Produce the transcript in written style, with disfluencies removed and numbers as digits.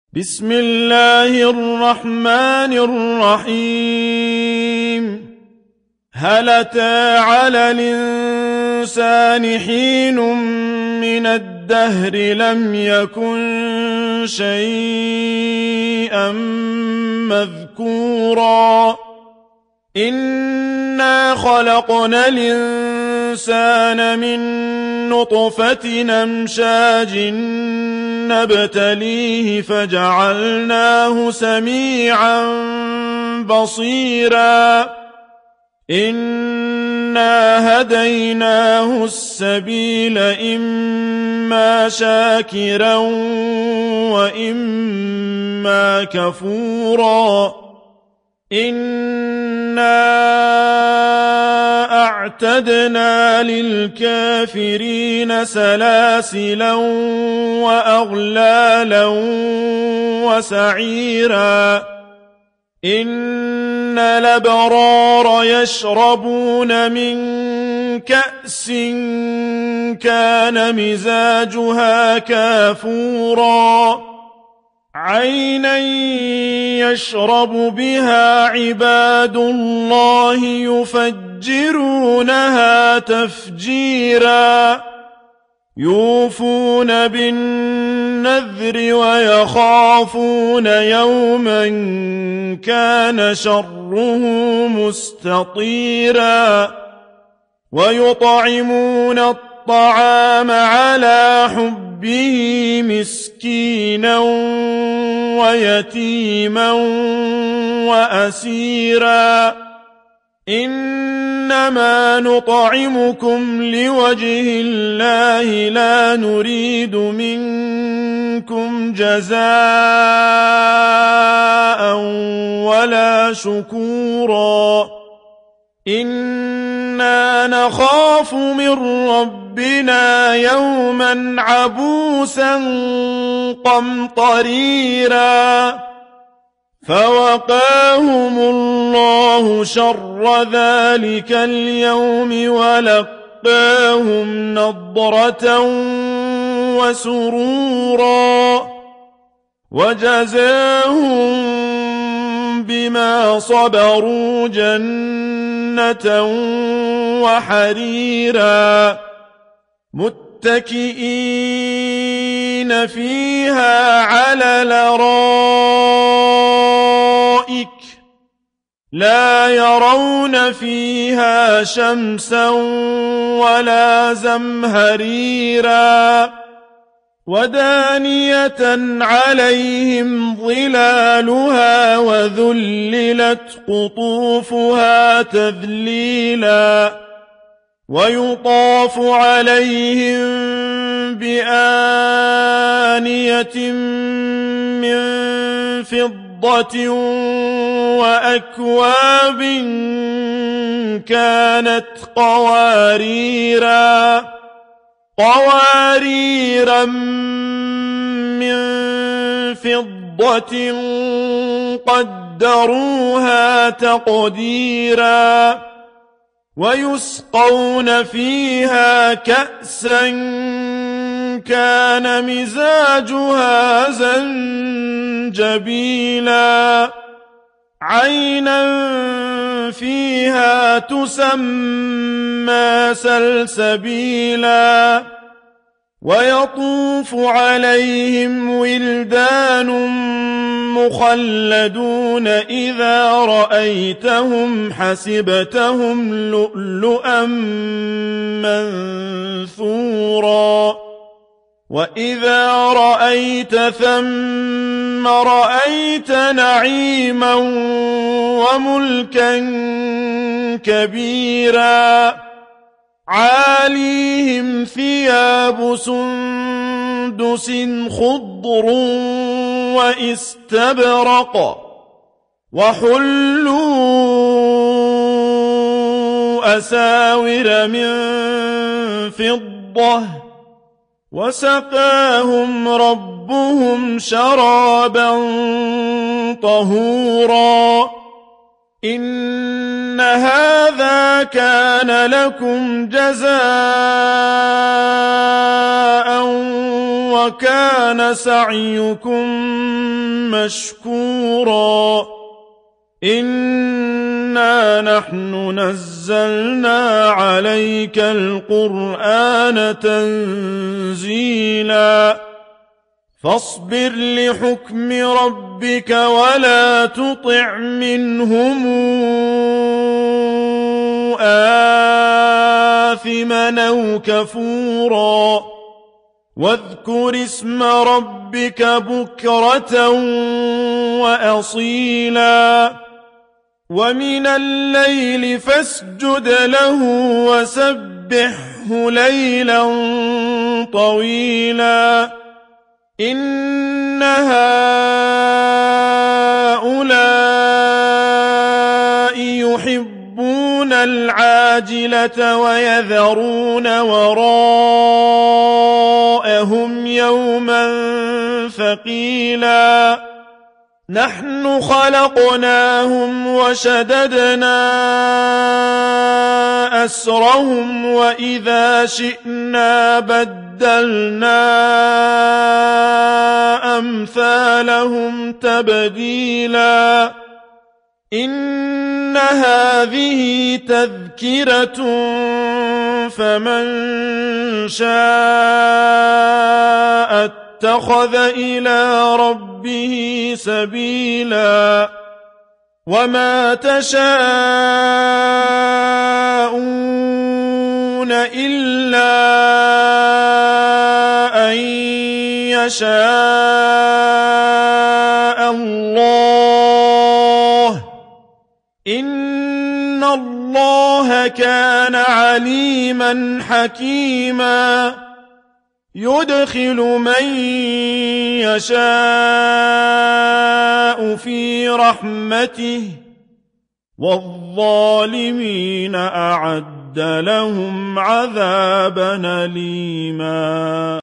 بسم الله الرحمن الرحيم. هل أتى على الإنسان حين من الدهر لم يكن شيئا مذكورا إنا خلقنا الإنسان من نطفة أمشاج نبتليه فجعلناه سميعا بصيرا إنا هديناه السبيل إما شاكرا وإما كفورا إنا أعتدنا للكافرين سلاسلا وأغلالا وسعيرا إن الأبرار يشربون من كأس كان مزاجها كافورا عينا يشرب بها عباد الله يفجرونها تفجيرا يوفون بالنذر ويخافون يوما كان شره مستطيرا ويطعمون الطعام على حبه مسكينا ويتيما وأسيرا إنما نطعمكم لوجه الله لا نريد منكم جزاء ولا شكورا إنا نخاف من ربنا يوما عبوسا قمطريرا فوقاهم الله شر ذلك اليوم ولقاهم نضرة وسرورا وجزاهم بما صبروا جنة وحريرا متكئين فيها على الأرائك لا يرون فيها شمسا ولا زمهريرا ودانية عليهم ظلالها وذللت قطوفها تذليلا ويطاف عليهم بآنية من فضة وأكواب كانت قواريرا من فضة قدروها تقديرا ويسقون فيها كأسا كان مزاجها زنجبيلا عينا فيها تسمى سلسبيلا ويطوف عليهم ولدان مخلدون إذا رأيتهم حسبتهم لؤلؤا منثورا وإذا رأيت ثم رأيت نعيما وملكا كبيرا عاليهم ثياب سندس خضر واستبرق وحلوا أساور من فضة وسقاهم ربهم شرابا طهورا إن هذا كان لكم جزاء وكان سعيكم مشكورا إنا نحن نزلنا عليك القرآن تنزيلا فاصبر لحكم ربك ولا تطع منهم آثما أو كفورا واذكر اسم ربك بكرة وأصيلا ومن الليل فاسجد له وسبحه ليلا طويلا إن هؤلاء يحبون العاجلة ويذرون وراءهم يوما ثقيلا نحن خلقناهم وشددنا أسرهم وإذا شئنا بدلنا أمثالهم تبديلا إن هذه تذكرة فمن شاء اتخذ إلى ربه سبيلا وما تشاءون إلا أن يشاء الله إن الله كان عليما حكيما يدخل من يشاء في رحمته والظالمين أعد لهم عذابا أليما